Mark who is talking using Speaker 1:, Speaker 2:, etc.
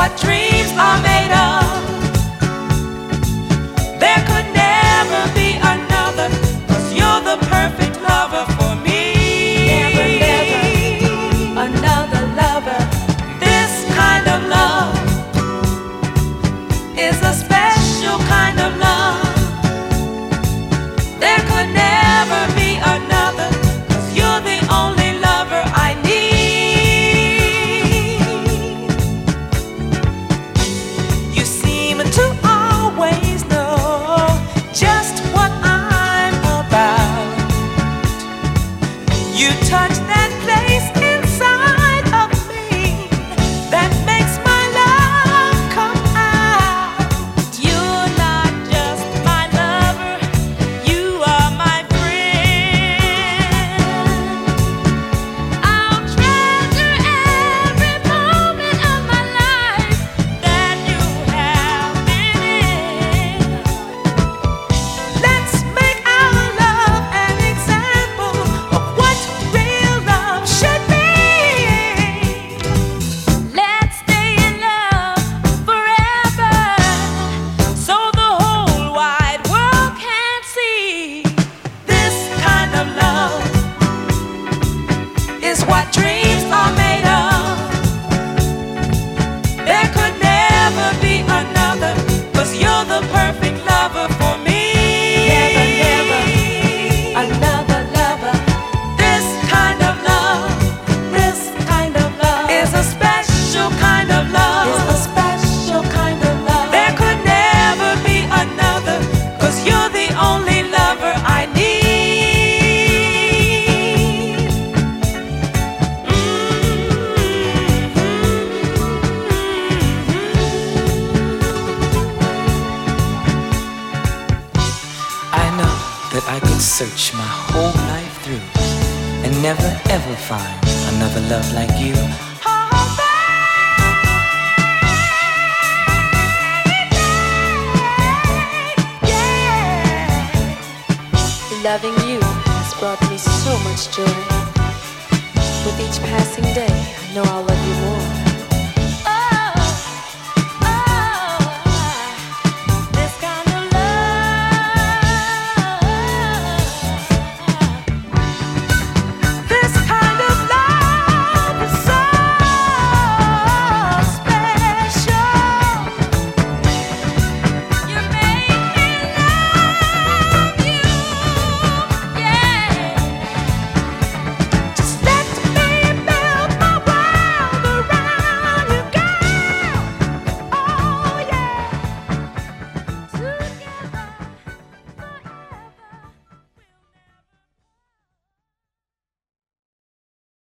Speaker 1: what dreams are made of. There could never be another, 'cause you're the perfect lover for me. Never, never another lover. This kind of love is a special kind of love. There could never be another, 'cause you're the only lover I need. You seem to always know just what I'm about. You touch that place inside of me that makes my love come out. You're not just my lover, you are my friend. I'll treasure every moment of my life that you have been in. Let's make our love an example of what real love should be. Let's stay in love forever, so the whole wide world can see. This kind of love is what dreams are made of. There could never be another, 'cause you're the perfect lover for me. Never, never another lover. This kind of love is a special kind of love. It's a special kind of love. There could never be another, 'cause you're the only lover I need.
Speaker 2: I know that I could search my whole life through and never ever find another love like you.
Speaker 3: Loving you has brought me so much joy. With each passing day, I know I'll